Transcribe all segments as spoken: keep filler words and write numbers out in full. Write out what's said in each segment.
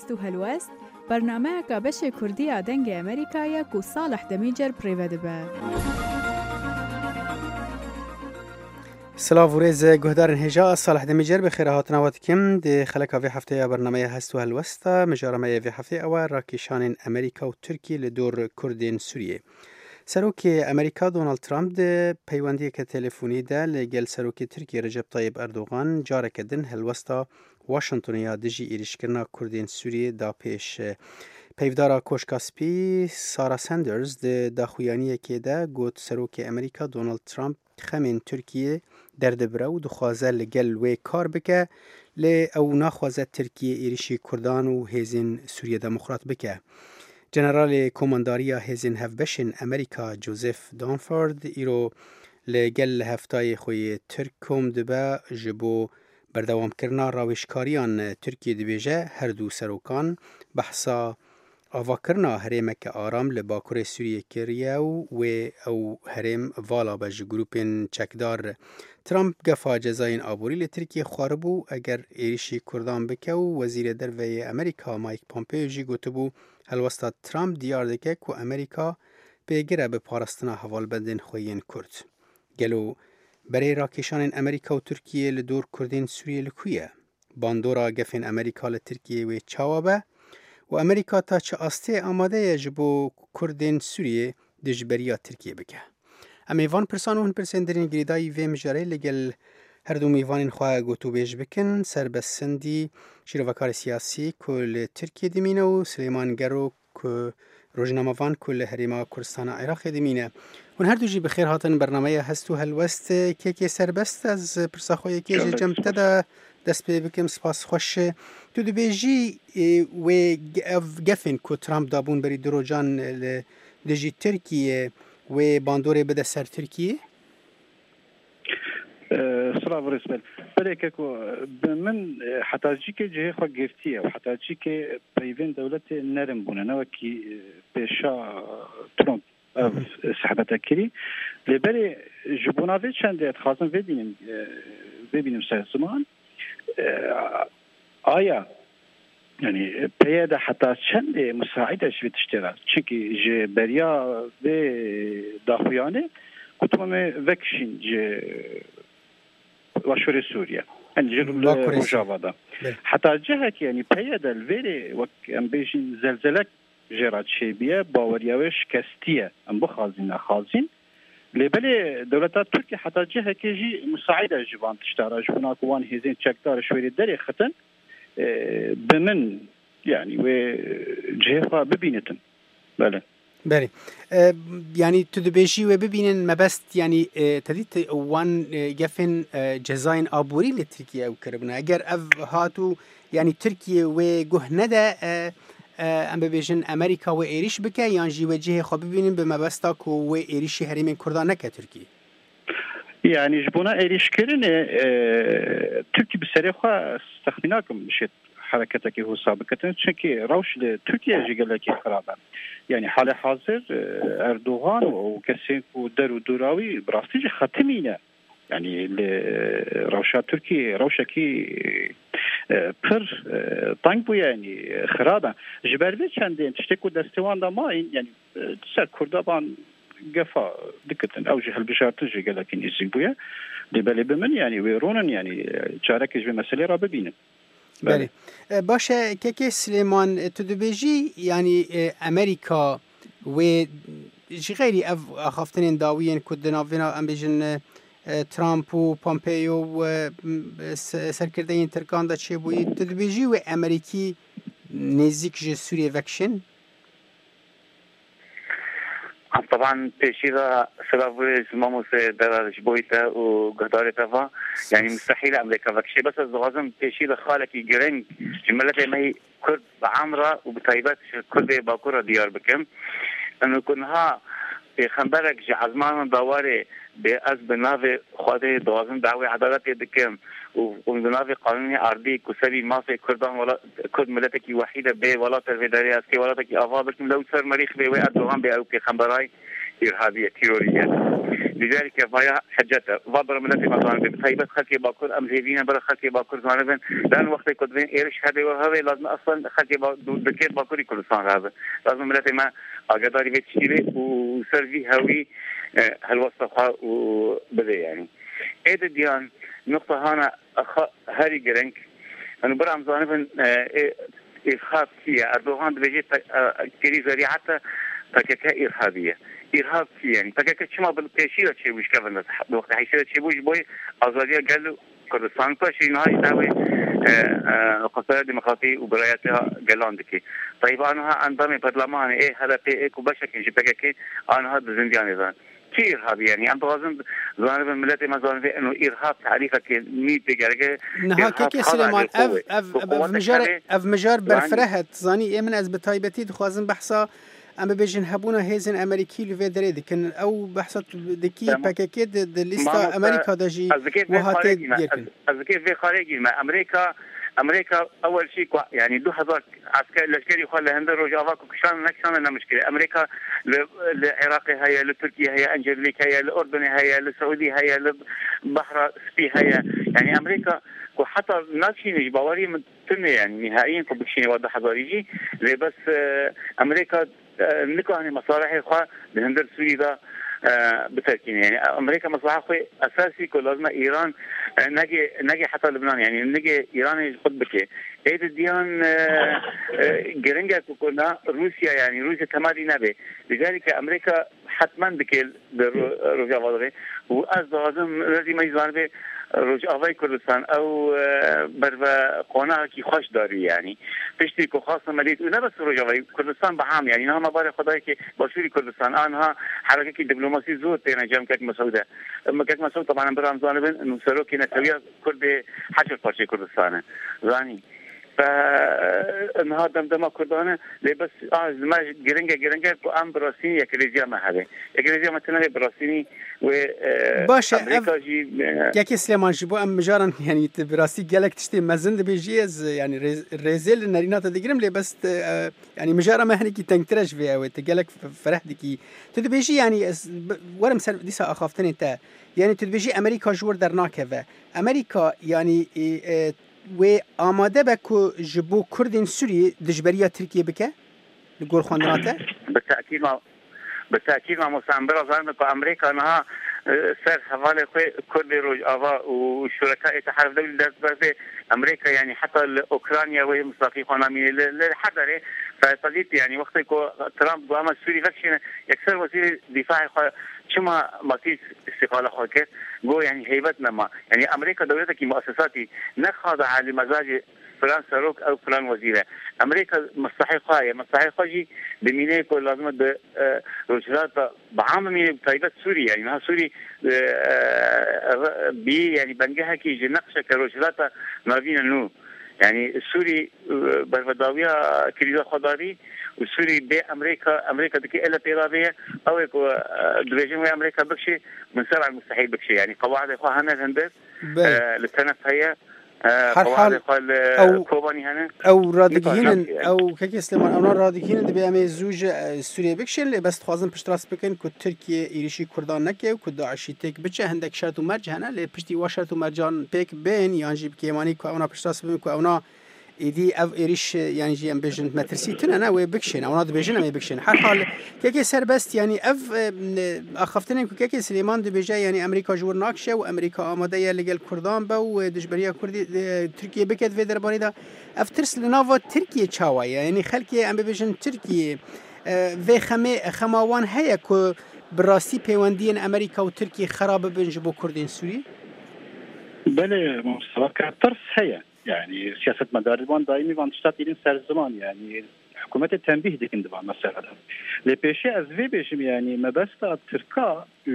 هست و هلوست برنامه که بشه کردی آدنگ امریکا کو صالح دمیجر پریوده به سلاو ورز گهدار هجا صالح دمیجر بخیر هاتنوات کم دی خلک وی هفته برنامه هست و هلوستا مجارمه وی هفته او راکیشان امریکا و ترکیه لدور کردین سوریه. سروک امریکا دونالد ترامپ ده پیوندی که تلفنی ده لگل سروک ترکیه رجب طیب اردوغان جارک دن هلوستا واشنطن یا دجی ایریشکرنا کردین سوریه دا پیش پیودارا کوشکاسپی سارا سندرز ده داخویانی که ده گوت سروک امریکا دونالد ترامپ خمین ترکیه دردبره و دخوازه لگل وی کار بکه لی او ناخوازه ترکیه ایریشی کردان و هیزین سوریه دموکرات بکه. جنرال کمانداریا هیزین هفبشن امریکا جوزف دانفورد ایرو لگل هفتای خوی ترکم دبه جبو بردوام کرنا راوشکاریان ترکیه دبیجه هر دو سروکان بحثا آوا کرنا هرمک آرام لباکور سوریه کریه و او هرم والا بج گروپین چکدار. ترامپ گفا جزاین آبوری لترکیه خواربو اگر ایریشی کردان بکه و وزیر دروی امریکا مایک پومپیو جی گوتبو هلوستا ترامپ دیار دکه که امریکا بگیره به پارستنا حوال بدن خوین کرد. گلو برای راکشان امریکا و ترکیه لدور کردین سوریه لکویه. باندورا گفین امریکا لترکیه و چاوابه و امریکا تا چه آسته آماده یجبو کردین سوریه دجبریا ترکیه بکه. امیوان پرسان و هن پرسان درین گریدای وی مجاره لگل هر دو میوان خواه گوتو بیش بکن سربسندی شیروکار سیاسی کل ترکیه دمینه و سلیمان گرو که روزنامه‌وان کل هریما کردستان عراق دمینه. هن هر دو جی بخیر هاتن برنامه هستو هلوست که که سربست از پرساخوی که جمعته دا دست پی بکم سپاس خوش. تو دو بیجی و گفن که ترامپ دابون بری دروجان لجی ترکیه و باندوره بده سر ترکیه؟ سلام ورسمل بله که من حتی جی که جه خود گفتیه و حتی جی که پیوین دولت نرم بونه نه وکی پیشا ترامپ صحبت کری لبری جبوناوی چنده خواستم ببینیم ببینیم سه زمان آیا يعني بيادة حتى چند مساعدة شوي تشتغل چونكي جي بريا في داخويانه كتومه وكشين جي وشوري سوريا يعني جي رجاوة حتى جهك يعني بيادة الفيري وك ام بيجين زلزلك جيرات شيبية باورياوش كستية ام بخازين خازين لبالي دولتات تركيا حتى جهك يجي مساعدة جوان تشتغل جوان كوان هزين تشكتار شوي دري ختن بمن يعني وجهة ببينتن بله بله يعني تدبيشي وببينن ما بس يعني تديت وان جفن جزاين آبوري لتركيا أو كربنا أجر أف هاتو يعني تركيا وجهندا أم ببيجن أمريكا وإيريش بكا يعني جي وجهة خو ببينن بما بس تاكو وإيريش هرمين كردان نكا تركيا يعني جبونا إيريش كرن تركيا بسريخة استخدمناكم شيء حركتك هو سابقة çünkü روش لتركيا جيجلكي خرابة يعني حال حاضر أردوغان وكسين ودر ودوراوي براستيج ختمينه يعني روشات تركيا روشكي بر طنق بو يعني خرابة جبربي چندين تشتكو دستوان دا ما يعني سر كردابان قفا دكتن أو جهل بشارت جيجلكي نيزيق بويا لبالي بمن يعني ويرونن يعني جارك جبه مسألة را ببينن بله باشه که که سلیمان تو دبیجی یعنی امریکا و جی غیری اف خافتنین داویین که دناوینا ام بیجن ترامپ و پومپیو و سرکرده این ترکان دا چه بویی تو دبیجی و امریکی نزدیک جه سوریه وکشن؟ طبعا تشيرا سلافوي زماموس درج بويتا وقدارتها يعني مستحيل امريكا فكشي بس الزغازم تشيرا خالكي جرين جملته ما كرد بعمره وبطيبات كرد باكوره ديار بكم انه كنها في خنبرك جعزمان دواري بأز بنافي خاطر دوازن دعوي عدالة دكم وبنافي قانوني أرضي كسري ما في كردان ولا كرد ملتك وحيدة بي ولا ترفيداري أسكي ولا تكي أفا بكم لو صار مريخ بي وأردوغان بي أو كي خنبراي إرهابية تيرورية لذلك فيا حجته وبر ملتي مثلا بتهيبت خلكي باكر ام هيفينا بر خلكي باكر زانبن لان وقت كنت بين ايرش هذا وهذا لازم اصلا خلكي بكير باكري كردستان هذا لازم ملتي ما اقدر بتشيله وسيرفي هوي هالوصفه وبدا يعني ايد ديان نقطه هنا هاري جرينك انا برام زانبن إرهاب فيها أردوغان بيجي كري ذريعته تكاكا إرهابية إرهاب فيها يعني تكاكا شما بالتأشيرة شيء وش كفن وقت حيشيرة شيء وش بوي أزادية قالوا كردستان كاشي نهاية دعوة قصيرة ديمقراطية وبراياتها قالان دكي طيب أنا عندما برلمان إيه هذا بي إيه وبشكل جي تكاكا أنا هذا زنديان إذا كي إرهاب يعني أنت لازم زانب الملتي ما زانب إنه إرهاب تعريفك ميت بجرجة نها كيك سليمان أف أف أف مجار أف مجار برفرهت زاني إيه من أزبط هايبتي دخوازن بحثا أما بيجن هبونا هيزن أمريكي لفي دري لكن أو بحثت دكي باكيكي دليستا أمريكا دجي وهاتي جيركن أذكر في خارجي ما أمريكا أمريكا أول شيء يعني دو هزار عسكري لشكري خال هند روجافا وكشان نكشان لنا مشكلة أمريكا للعراق هي لتركيا هي أنجليكا هي الأردن هي للسعودية هي للبحر سبي هي يعني أمريكا وحتى ناكشين إجباري من تنة يعني نهائيا كبكشين واضح هزاريجي زي بس أمريكا نكوهني مصالحي خا لهند السوري ده بتركين يعني أمريكا مصلحة خوي أساسي كل لازم إيران نجي نجي حتى لبنان يعني نجي إيران يخد بكي إيد الديان جرينجا كنا روسيا يعني روسيا تمادي نبي لذلك أمريكا حتما بكي روسيا وضعه وأز لازم لازم يزار به رجعوا كردستان أو برا قناة كي خوش داري يعني تشتري كخاصة مليت ولا بس رجعوا كردستان بعام يعني نها ما بارك خداي كي بشوري كردستان أنها حركة كي دبلوماسي زود تينا جام كك مسعودة أما كك مسعود طبعا برام زانبن إنه سروكي نتويا كرد حشر بارشة كردستان زاني فنها دمدمة كردانة لبس آه ما جرينجا جرينجا كأم براسيني يا كريزيا ما هذا يا كريزيا مثلا براسيني و أمريكا جي كي سليمان جبو أم مجارن يعني براسي جالك تشتي مزند بيجيز يعني ريزيل النارينات ديجرم لي بس يعني مجارة ما هنيكي تنكرش فيها وتجالك فرح ديكي تدبيجي يعني ورم سر ديسا أخافتني تا يعني تدبيجي أمريكا جور درناكه أمريكا يعني و آماده بکو جبو کردین سوری دجبریا ترکیه بکه لگور خواندناته؟ بالتأكيد ما بالتأكيد ما مستعمرة ظهرنا كأمريكا أنها سر حوالي كل روج آباء وشركاء تحالف دولي درس أمريكا يعني حتى أوكرانيا وهي مصداقية قانونية للحضر فصديت يعني وقت كو ترامب قام السوري فكشنا يكسر وزير دفاع شما ماتيس استقالة خاكر جو يعني هيبتنا ما يعني أمريكا دولتك مؤسساتي نخاضعة لمزاج فلان سروك أو فلان وزيرة أمريكا مستحقة هي مستحقة جي بمينة كل لازم ب رجلات بعام مينة بطيبة سوريا يعني ما سوري بي يعني بنجها كي جنقشة كرجلات ما فينا نو يعني السوري بالفضاوية كريزة خضاري والسوري بأمريكا أمريكا دكي إلا بيرابية أو يكو دبيجين ويا أمريكا بكشي من سبع المستحيل بكشي يعني قواعد إخوة هنا الهندس للتنف هي قواعد أو كوباني هنا أو رادقين أو كيكي سليمان أو رادقين دبي أمي زوج السورية بكشي اللي بس تخوازن بشتراس بكن كو تركيا إيريشي كردان نكي وكو داعشي تيك بچه هندك شرط ومرج هنا اللي بشتي وشرط ومرجان بيك بين يانجي بكيماني كو أونا بشتراس بكن كو أونا إيدي أف إيريش يعني جي أم بيجن مترسيتنا أنا وبكشين أو ناد بيجن أمي بكشين حال حال كيكي سربست يعني أف أخفتني كو كيكي سليمان دي بيجا يعني أمريكا جور ناكشة وأمريكا آمادة لجل كردان با ودجبرية كردي تركيا بكت في درباني دا أف ترس لنافا تركيا تشاوية يعني خلكي أم بيجن تركيا في خمي خماوان هيا كو براسي بيواندين أمريكا وتركيا خراب بنجبو كردين سوري بله مصطلح ترس هيا يعني سياسة مداربان دائمي وان تشتاتين سر زمان يعني حكومة التنبيه ديكن دبان مثلا لبيشي از في بيشم يعني مبسطة تركا ل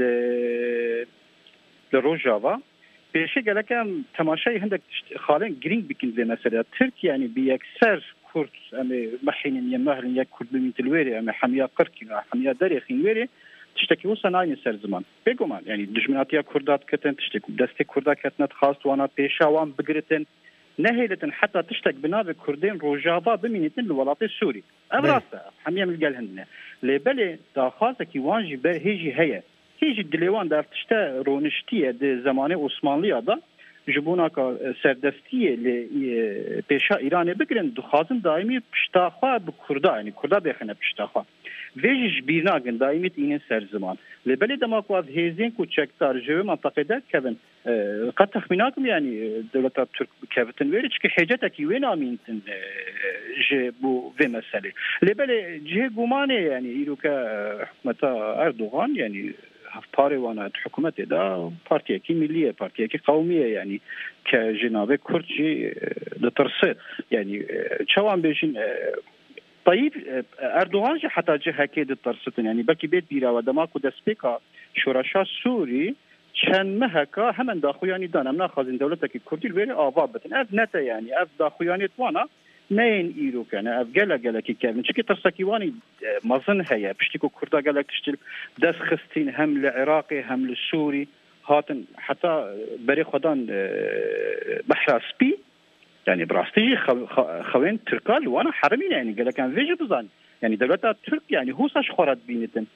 لروجافا بيشي قالكم تماشاي هندك خالين جرين بكن زي مثلا تركيا يعني بيكسر كرد أمي محين يمهل يك كرد من تلويري أمي حمية قركي حمية داريخين ويري تشتكي وصل عين سر زمان بيجومان يعني دجمناتيا كردات كتن تشتكي دستي كردات كتنت خاص وانا بيشا وان بقرتن نهيلة حتى تشتك بناب كردين روجافا بمينتن الولاطي السوري أبراسة حمية من الجال هندنا لبلي داخازة كي وانجي هيجي هيا هیچ دلیوان در تشته رونشتیه ده زمان عثمانلیه دا جبونا که سردستیه لی پیشا ایران بگرن دخوازن دائمی پشتاخوا به کردا یعنی کردا بخنه پشتاخوا ویجش بیرناگن دائمیت اینه سر زمان لبلی دماغ واز هیزین کو چکتار جوه منطقه ده کبن قد تخمیناکم یعنی دولت ترک کفتن ویری چکه حجت اکی وین آمینتن جه بو وی مسئله لبلی جه گمانه یعنی ایرو که حکومت اردوغان یعنی پاره وانا حکومت دا پارتیه کی ملیه پارتیه کی قومیه یعنی که جناب کرچی دترسه یعنی چوان بیشین طيب اردوغان جه حتى جه هكيد الترستن يعني بلكي بيت بيرا ودماكو دسبيكا شورشا سوري چند مهكا همن داخوياني دانا منا خازن دولتك كردي الويري آواب بتن اف نتا يعني اف داخوياني توانا نين ايرو كان اف جلا جلا كي كان چكي ترسكيواني مظن هيا بشتيكو كردا جلا تشتل دس خستين هم العراقي هم السوري هاتن حتى بري خدان بحر سبي يعني براستيجي خوين تركال وانا حرمين يعني قال كان فيجي بزان يعني دولتها ترك يعني هو ساش خورت بينتن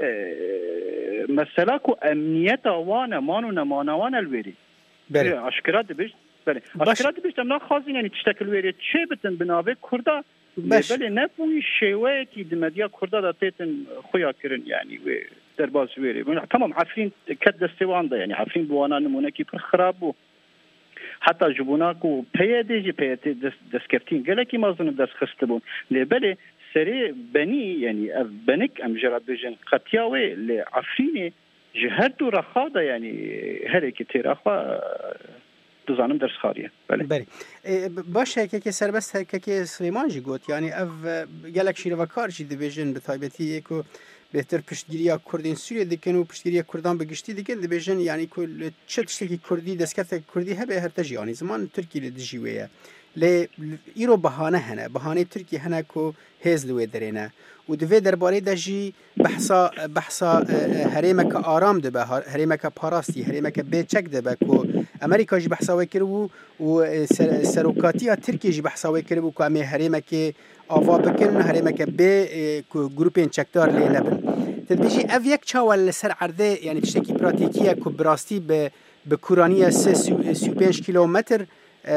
اه مسلاكو امنيته وانا مانو نمانا وانا الويري بله اشكرات بيش بله اشكرات بيش تمنا خازين يعني تشتكل ويري تشي بتن بناوي كردا بله نبوي شيوه كي دمديا كردا داتيتن خويا كرن يعني درباز ويري تمام عارفين كد استوان ده يعني عارفين بوانا نمونه كي خرابو حتى جبوناكو بيدي بيدي دسكفتين قالكي ما ظن دس خستبون لبلي سري بني يعني بنك ام جراد بجن قتياوي لعفريني جهدو رخاده يعني هريك تيراخوا دزانم درس خاريه بله بله باش هكاكي سربست هكاكي سليمان جي قوت يعني اف قالك شي رفكار جي دبيجن بتايبتي يكو بهتر پشتگیری کردین سوریه دیگه و پشتگیری کردان بگشتی دیگه دیبیجن یعنی کل چه تشکی کردی دستکفت کردی هبه هر تجی یعنی زمان ترکی لدجیویه ل ایرو بهانه هنه بهانه ترکی هنه کو هز لوی درینه و دوی درباره دجی بحثا بحثا هریمک آرام ده به هریمک پاراستی هریمک بیچک ده به کو امریکا جی بحثا وکرو و سروکاتی ترکی جی بحثا وکرو کو امی هریمک آوا بکن هریمک به گروپین چکدار لی نبن تدبیجی اف یک چاول سر عرضه یعنی تشتکی پراتیکیه کو براستی به به کورانی سه سی و پنج کیلومتر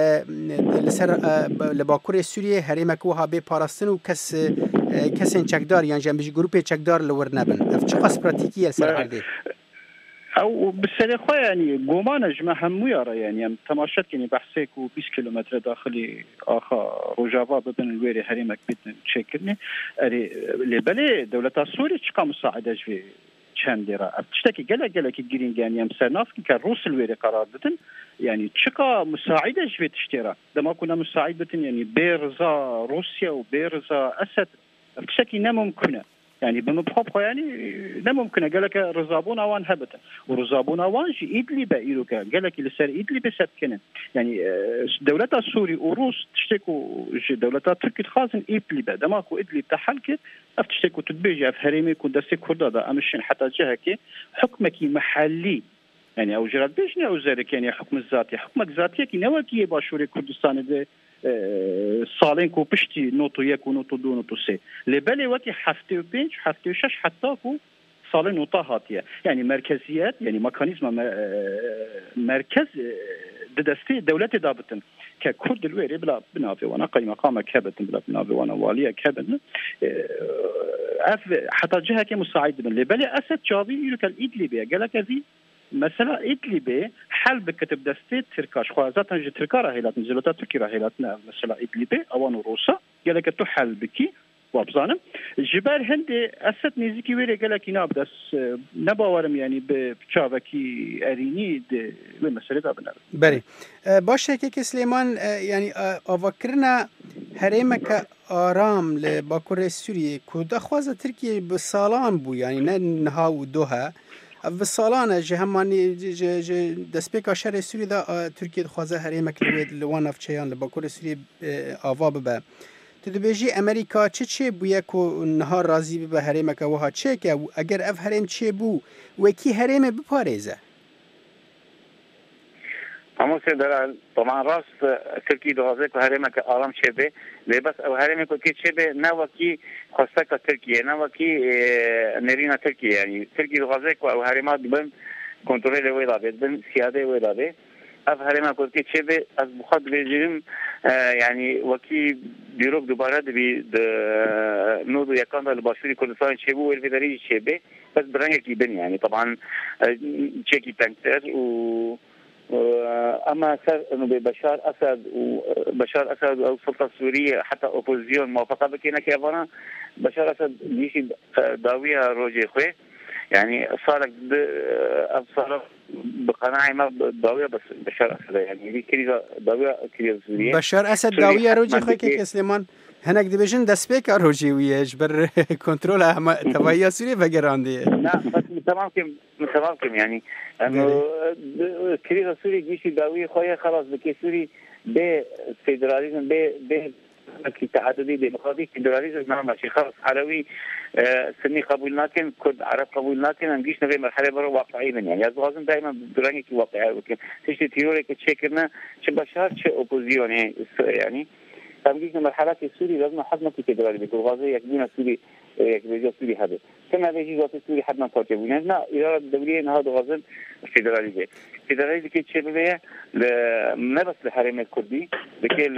لسر لباکور سوریه هریمک و ها به پاراستن و کس کسین چکدار یعنی جنبیجی گروپ چکدار لور نبن اف چه قص پراتیکیه سر عرضه او بالسري خويا يعني قومان جمع همويارة يعني تماشات كني بحثيك و بیست كيلومتر داخلي آخا رجابا ببن الويري هريمك بيتن تشكرني لبالي دولة سوريا تشقى مساعدة في چند ديرا تشتكي قلا قلا كي جرين يعني مساناف كي كان روس الويري قرار بتن يعني تشقى مساعدة في تشترا لما كنا مساعد بتن يعني بيرزا روسيا وبيرزا أسد تشتكي نممكنه يعني بمبخبخه يعني لا ممكن قال لك رزابون اوان هبتا ورزابون اوان جي ادلب ايروكا قال لك لسر ادلب سكنن يعني دولتها السوري وروس تشتكوا دولتها تركي خازن ادلب دماكو ادلب تحلك افتشتكوا تدبيجي في هريمك ودسي كردا امشين حتى جهك حكمك محلي يعني او جراد بيجني او زارك يعني حكم الذاتي حكمك ذاتي كي نواكي باشوري كردستان ده سالين كو بشتي نوتو يك ونوتو دو نوتو سي لبالي وقت حفتي وبينج حفتي وشش حتى كو سالين نوتا هاتيه يعني مركزيات يعني ميكانيزم مركز ددستي دولتي دابتن ككرد الويري بلا بنافي وانا قي مقام كابتن بلا بنافي وانا واليه كابتن اف حتى جهه كمساعد من لبالي اسد جابي يقول الادلبيه قال لك في مثلا ادلبه حل بكتب دستي تركاش خو ذاتن جي تركا راهيلات نزلتا تركي راهيلاتنا مثلا ادلبه اوان روسا قال لك تو حل بكي وابزانم جبال هندي اسد نيزيكي ويري قال لك نابدس نباورم يعني بچاوكي اريني المساله دابنا بري باشه كي سليمان يعني افكرنا هريمك آرام لباكور سوريا كود خوازه تركيا بسالان بو يعني نها ودوها في الصالانة جهماني دسبيك عشر سوري دا تركيا خوازه هريمك الويد لوانا في شيان لباكور سوريا آوا ببا تدبيجي أمريكا چه چه بويا كو نهار رازي ببا هريمك وها چه كا اگر اف هريم چه بو وكي هريم بپاريزه طبعا مامو سيدر طبعا راس تركي دوازك وهرمك آرام شبه لبس أو هرمك وكي شبه نوكي خاصك تركيا نوكي نرينا تركيا يعني تركي دوازك أو هرمات بن كنترول ويلابه بن سيادة ويلابه اف هرما كوكي شبه از بخاد بيجيم يعني وكي بيروك دوباره دبي نودو يكان الباشوري كردستان شبه والفدرالي شبه بس برنگه بن يعني طبعا تشيكي تانكتر و اما انه بشار اسد وبشار اسد او السلطه السوريه حتى اوبوزيون موافقه بكينا كيفانا بشار اسد يشي داويه روجي خوي يعني صارت صار بقناعه ما داويه بس بشار اسد يعني دي كريزه داويه كريزه سوريه بشار اسد داويه روجي خوي كي سليمان هناك ديفيجن دسبيك روجي وياج بر كنترول هم تبعيه سوري فقراندي لا بس تمام كم تمام كم يعني انه كريزه سوري جيش داويه خويا خلاص بكي سوري ب فيدراليزم ب ب كي تعددي ديمقراطي فيدراليزم ما ماشي خلاص علوي سني قبول لكن كرد عرب قبول لكن نجيش نبي مرحله برا واقعيه يعني لازم دائما دراني كي واقعي ولكن تشتي تيوري كتشكرنا شبشار ش اوبوزيون يعني تمجيك مرحلات السوري لازم حد في فيدرالي بيكون غازي يكبينا سوري يكبينا سوري هذا كما بيجي ذات السوري حد ما فاضي ونحن إدارة الدولية هذا غازن فيدرالي جي فيدرالي كي تشبه ل بس الحرم الكردي لكن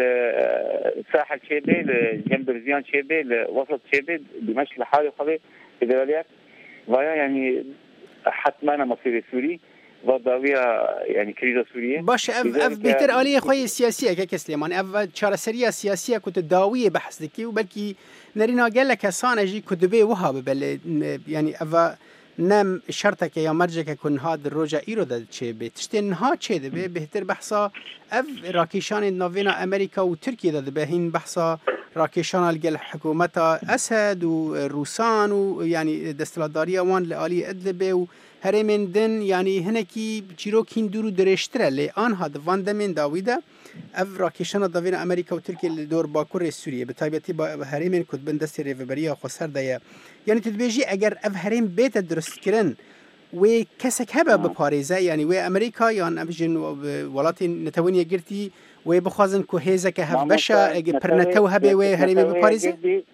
الساحل شبه لجنب رزيان شبه لوسط شبه دمشق لحاله خلي فيدراليات ويا يعني حتما مصير سوري وداوية يعني كريزة سورية باش اف اف بيتر آلية خوي سياسية كي سليمان اف چارەسەریە سياسية كنت داوية بحث دكي وبلكي نرينا قال لك هسان اجي كدبي وهاب بل يعني اف نم شرطك يا مرجك كن هاد الروجا ايرو دا تشي بي تشتين ها تشي دبي بهتر بحثا اف راكيشان نافينا امريكا وتركيا دا بهين بحثا راكيشان الجل حكومة اسد وروسان ويعني دستلاتدارية وان لآلية ادلبي و هرمن دن يعني هناكي بچيروك هندورو درشتره لآن هاد واندمين داويدا اف راكيشان داوين امريكا وتركيا لدور باكور سوريا بتايبتي با هرمن كنت بندست ريفبريا خسر دايا يعني تدبيجي اگر اف هرم بيت درست كرن و كسك هبه بباريزه يعني و امريكا يعني ابجن ولاتي نتوينيا گرتي و بخوازن كو هيزك هف بشا پرنتو هبه و هرم بباريزه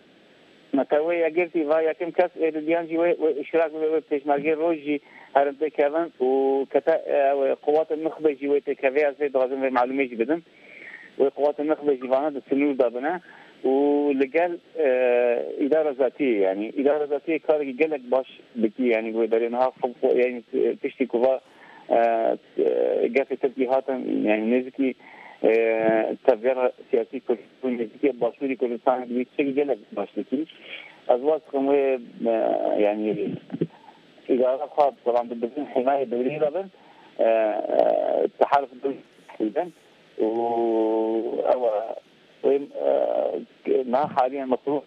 نتوي اجرتي ويا كم كاس الديانجي واشراك بتشمارجي روجي هرمت كمان وكتا قوات النخبه جي كافي زي لازم معلومات بدن وقوات النخبه جيفانا السنور دابنا ولقال اداره ذاتيه يعني اداره ذاتيه كاري قال لك باش بكي يعني ودارينها يعني تشتي كوا قافه تبليهات يعني نزكي تغيير سياسي كل باشوري كل إنسان بيشتغل جلك باشلكي أزواج كم يعني إدارة خاص طبعا بدون حماية دولية طبعا التحالف الدولي تحديدا و أو ما حاليا مطروح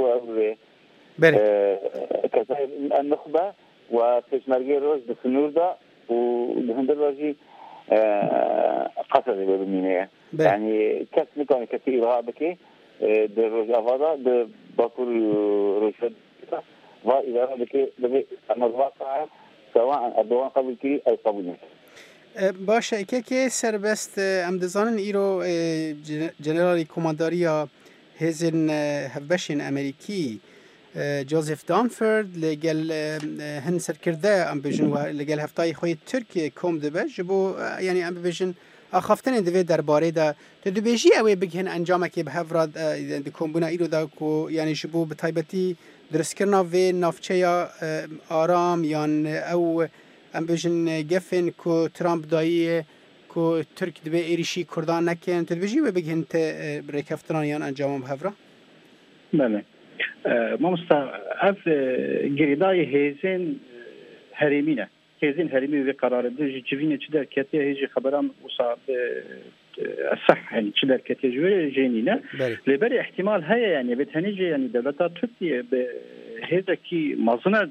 كذا النخبة وتشمرجي روز بسنور ده وبهندلواجي قصر بالمينية يعني كاس نكون كثير هابكي دروج أفضل د باكور روشد وإذا بكي ببي الواقع سواء الدوام قبل كي أو قبل نك باشه که که سربست ام دزانن ایرو جنرالی کمانداریا هزن هفبشن امریکی جوزيف دانفورد لقال هن سركرده ام بيجن لقال هفتاي خوي تركيا كوم دبج بو يعني ام بيجن اخافتن دوی درباره دا تدبیجی اوی بگهن انجام که به هفراد دکوم بنا ایرو دا کو یعنی شبو بتایبتی درست کرنا و نافچه یا آرام یان او ام بيجن گفن کو ترامپ دایی کو ترک دبی ایریشی کردان نکن تدبیجی و بگهن ریکفتران یان انجام به هفرا بله مامستا اف گریدای هیزن هریمینه هیزن هریمی و قرار ده جوینه چه در کتی هیچ خبرام وصاب صح يعني چه در کتی جوی جنینه لبر احتمال هيا يعني بتهنيجي يعني دولتات تركيا هذا كي مظنه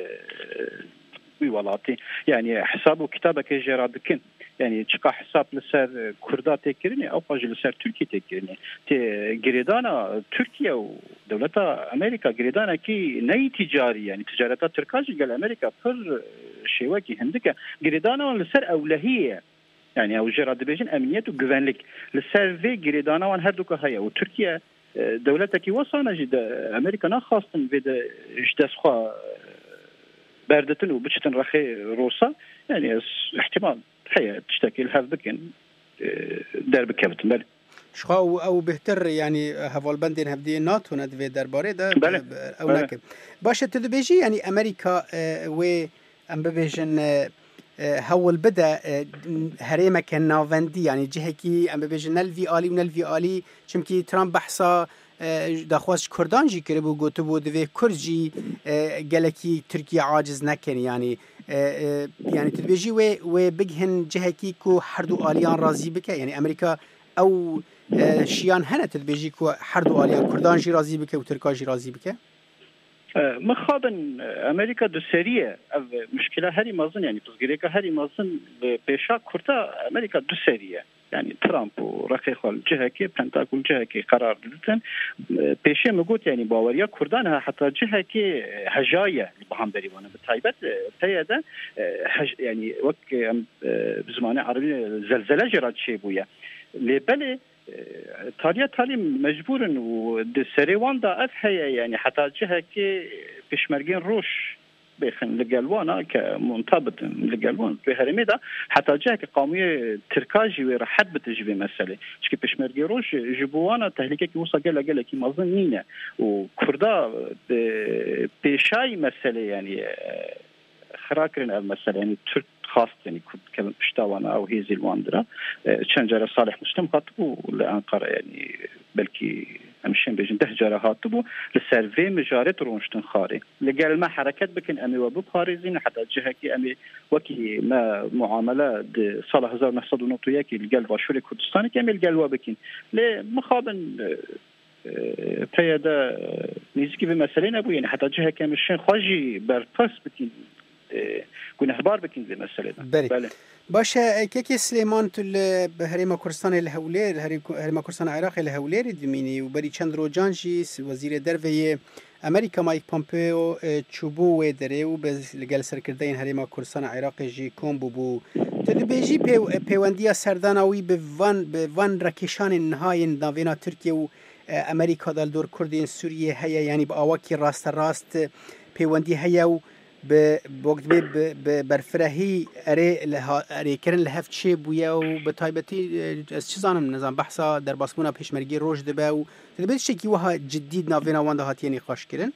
ولاتی يعني حساب وكتابك جراد كن يعني تشقى حساب لسر كردا تكرني او باج لسر تركيا تكرني تي جريدانا تركيا ودولة امريكا جريدانا كي ني تجاري يعني تجارات تركاج قال امريكا فر شيوكي هندك جريدانا لسر اولهيه يعني او جراد بيجن امنيت وغفانلك للسيرفي جريدانا وان هردوك هيا وتركيا دولتك وصانا جد امريكا نا خاصن بيد اجتسخوا باردتن وبتشتن رخي روسا يعني احتمال هي تشتكي الهاف بكن درب كابتن بل شخو او بهتر يعني هفول بندين هفدي ناتو ندفي درباره ده او نكب باشه تدبيجي يعني امريكا و ام ببيجن هول بدا هريمه كناوندي يعني جهكي ام ببيجن الفي الي ونلفي الي چمكي ترامب بحثا داخواش كردان جي كربو گوتبو دوی کرجی گلکی ترکیه عاجز نکن يعني يعني تدبيجي و و بجهن جهكي كو حردو آليان راضي بك يعني امريكا او شيان هنا تدبيجي كو حردو آليان كردان جي راضي بك وتركا جي راضي بك مخابن امريكا دو سريه مشكله هري مازن يعني تزغيريكا هري مازن بيشا كرتا امريكا دو سريه يعني ترامب ورقي خال جهكي بنتاكل جهكي قرار دتن بيشي مقوت يعني باوريا كردانها حتى جهكي هجايه بهم بري وانا بتايبت تيدا يعني وك بزمان عربي زلزله جرات شي بويا لبلي تاليا تالي مجبورن ودسريوان دا افهيا يعني حتى جهكي بشمرجين روش بيخن لقلوانا كمنطبط لقلوان بهرميدا حتى جاك قومية تركاجي ورحب بتجبي مسألة شكي بشمرجي روش جبوانا تهلكة كي وصا قلا قلا كي مظنينة وكردا بشاي مسألة يعني خراكرين المسألة يعني ترك خاص يعني كنت كلام بشتاوانا أو هيزي الواندرا تشنجر صالح مسلم خاطبو لأنقرة يعني بلكي امشين بيجن ده جاره هاتبو للسيرفي مجارات رونشتن خاري لقال ما حركات بكن امي وبو باريزين حتى جهكي امي وكي ما معامله صالح هزار نحصد نوتياكي لقال باشوري كردستاني كامل قال وبكن لمخابن بيدا نيزكي بمسالين ابو يعني حتى جهكي مشين خواجي برفاس بكن كون اخبار بكن زي مساله بله باشه كيكي سليمان تل بهريما كردستان الهولير هريما كردستان العراق الهولير دميني وبري چند روجانجي وزير درفي امريكا مايك بومبيو تشوبو ودري وبز لقال سركردين هريما كردستان العراق جي كومبو بو تدبيجي بيوانديا سرداناوي بفان بفان ركيشان النهاين دافينا تركيا و امريكا دال دور كردين سوريا هيا يعني باواكي راست راست بيواندي هيا بوقت به برفرهی اره له اره کردن لهفت چه بویا و به تایبتی از چه زانم نظام بحثا در باسمونا پیشمرگی روش دبه و تدبیر شکی وها جدید ناوینا وانده هاتیه نقاش کردن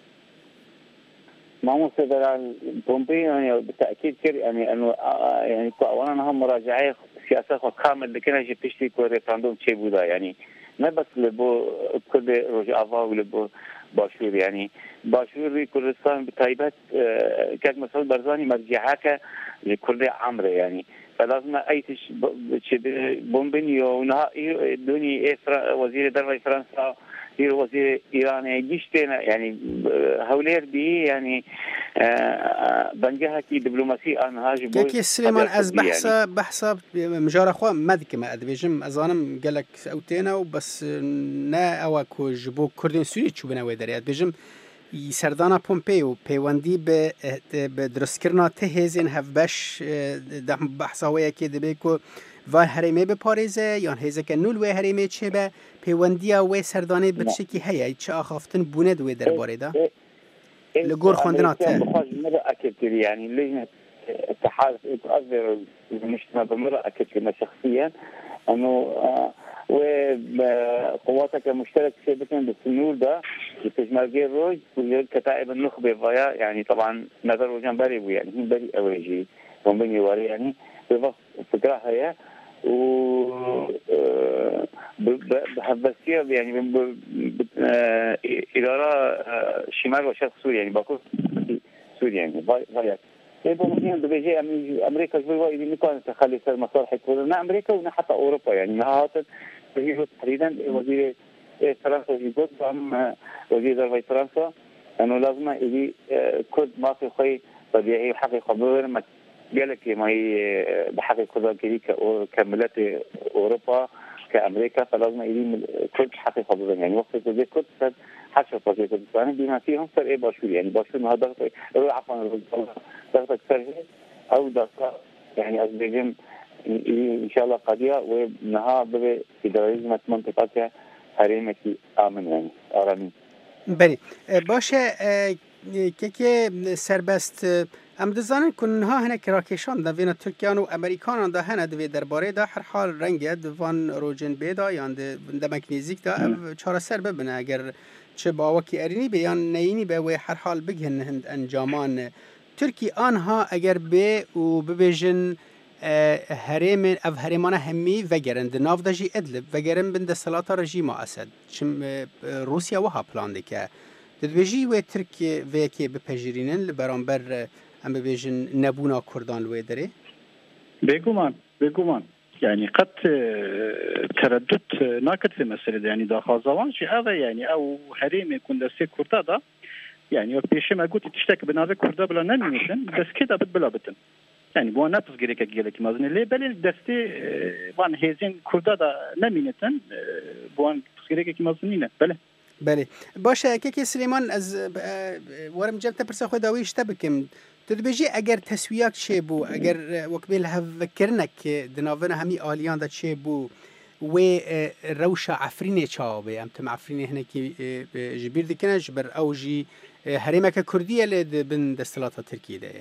ما مصدر بومبي يعني بالتاكيد كر يعني انه يعني اولا هم مراجعه سياسه كامل لكن اجي بيشتي كو ريفراندوم شيء بودا يعني ما بس لبو كل رجعوا ولبو باشور يعني باشور كردستان بتايبات كانت مثلا برزاني مرجعاك لكل عمره يعني فلازم ايتش بومبينيو ونهائي دوني وزير دربي فرنسا هي وزير ايران جيشتنا يعني هولير بي يعني بنجها كي دبلوماسي انهاج بو كي سليمان از بحثا بحثا مجار اخو مدك ما ادبيجم ازانم قالك اوتينا وبس نا اوكو جبو كردين سوري تشوبنا ودريات بيجم سردانا بومبيو بيواندي بدرسكرنا تهزين هف باش دهم بحثا ويا كي دبيكو و هرمه به پاریزه یا هیزه که نول و هرمه چه به پیوندیا و سردانه بچکی هیای چه آخافتن بونه دوی درباره ده لگور خواندناته مرة أكد يعني لجنة اتحاد تقدر المجتمع بمرة أكد لنا شخصيا أنه وقواتك مشترك سابقا بالسنور ده لتجمع روج والكتائب النخبة فيا يعني طبعا نظر وجان بري يعني هم بري أوجي هم بني واري يعني فكرة هي و بحبسية يعني إدارة شمال وشرق سوريا يعني باكو سوريا يعني ضيق يبقى ممكن بيجي أمريكا جوا إذا ممكن تخلي سر مصالح كلنا أمريكا ونا حتى أوروبا يعني نهاية بيجي تحديدا وزير فرنسا يقول هم وزير دربي فرنسا أنه لازم يجي كل ما في خي طبيعي حقيقة بدون ما قالك ما هي بحقيقة كذي كملات أوروبا كأمريكا فلازم يجي كل حقيقة بدون يعني وقت زي كل سد حشر طبيعي كردستان بما فيهم صار إيه باشور يعني باشور ما هذا عفوا ضغط ضغط سرجي أو ضغط يعني أزبيجم ان شاء الله قضيه ونها بفيدراليزم منطقه هرمتي امن يعني آرامی. بله باشه که که سربست ام دزانن کنها هنه کراکشان دا وین ترکیان و امریکان دا هنه دوی درباره دا هر حال رنگه دوان روجن بیدا یا دمک نزیک دا چهار سر ببینه اگر چه باوکی ارینی به یا نینی به و هر حال بگهن هند انجامان ترکی آنها اگر به و ببیجن هرم اف هرمان همی وگرند ناف دجی ادلب وگرن بند سلاط رژیم اسد چم روسیا وها پلان دکه دبیجی و ترکی و کی بپجرینن لبرانبر ام ببیجن نبونا کردان لوی داره بگومان بگومان يعني قد تردد ناكد في مسألة يعني دا خازوان شي هذا يعني أو هريم يكون دستي كردا دا يعني وبيشي ما قلت تشتك بناوي كردا بلا نميتن بس كده بد بلا بتن يعني بو نفس غيرك جيلك مازن لي بل دستي وان هيزين كردا دا نميتن بو نفس غيرك مازنينه بله بله باشه که سلیمان از ورم جبت پرسه خود داویش تبکم تدبیجی اگر تسویاک چه بو اگر وقبل هفکرنک دناون همی آلیان دا چه بو و روش عفرین چاوه ام تم عفرین هنکی جبیر دکنه جبر اوجی هریمک کردیه لید بن دستلاتا ترکیه ده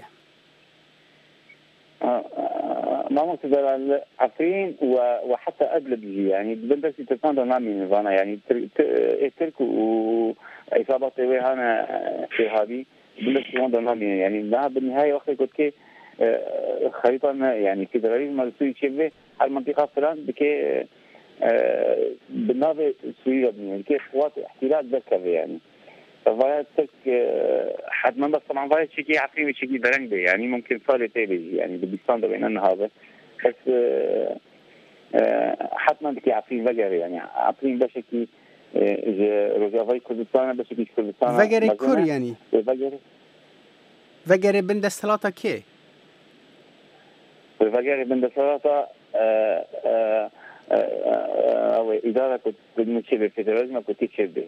ما مقتدر عفرين وحتى أدلب يعني بندرس تفهم ده نامي نظانا يعني ترك وإصابات وهنا في هذه بندرس تفهم ده نامي يعني ده بالنهاية وقت قلت كي خريطة يعني فيدراليزم السوري شبه المنطقة فلان بكي بالنافع سوريا يعني كي قوات احتلال ذكر يعني فوايد تك حتما بس طبعا وايد شيء عفرين وشيء برنج به يعني ممكن صار تابي يعني بالبستان ده بين هذا بس حتما بكي عفرين وجر يعني عفرين بشكل رجاوي كردستان بشكل كردستان وجر كور يعني وجر وجر بند السلاطة كي وجر بند السلاطة أو إدارة كنت مشابه فيدراليزم كنت تشبه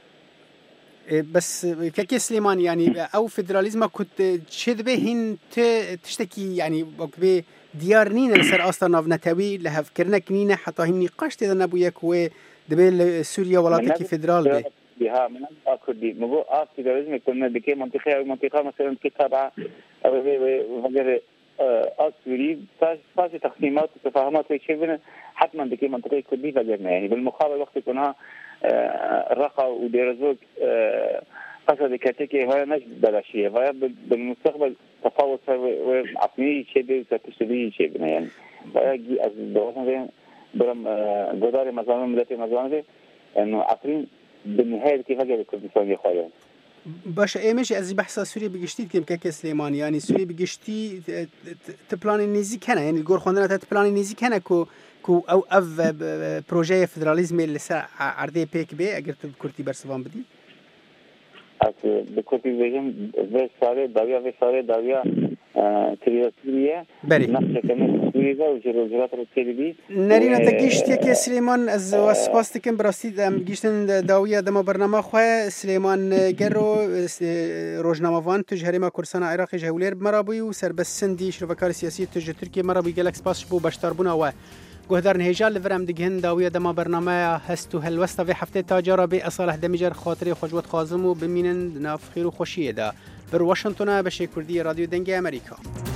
بس كاكي سليمان يعني او فيدراليزم كنت تشد هين تشتكي يعني بي ديار نين لسر اصلا ناف نتاوي لها فكرنك نين حتى هين نقاش تذا نبويك و دبل سوريا ولاتكي فيدرال بي بها من اكردي مو اف فيدراليزم كنا بكي منطقه او منطقه مثلا كي تابعه وغير اسوري فاش فاش تقسيمات وتفاهمات وشيء حتما بكي منطقه كردي فجرنا يعني بالمقابل وقت كنا الرقة وديرزوك قصد كاتيكي هاي مش بلاشية هاي بالمستقبل تفاوض وعطني شيء وتشتري شيء يعني هاي جي از دوسنا زين برم جدار مزامن مدته مزامن إنه عطني بالنهاية كيف هاي الكردستان يخايل باش ايمش از بحث سوري بگشتید كم كاك سليمان يعني سوري بگشتي تبلان النزي كنا يعني الجور خوندنا تبلان النزي كنا كو كو او اف بروجي فدراليزم اللي عرضي بيك بي اگر تو كرتي برسوان بدي از بكرتي بيجم في ساري داويا في ساري داويا ترياتريه نقشه كمان سوريا وجرات التلفزيون نرينا تگشت يك سليمان از واسپاس دكم براستي ام گشتن داويا دما برنامه خو سليمان گرو روزنامه‌وان تجهرما كردستان عراق جولير مرابي و سربسندي شرفكار سياسي تج تركيا مرابي گلکس پاس بو باشتربونا و گهدار نهجال لورم دگهن داویه دما برنامه هستو هلوستا في هفته تاجر به اصالح دمیجر خاطر خوجوت خازم و بمینن ناف خیر و خوشیه دا بر واشنگتن به شکردی رادیو دنگ امریکا.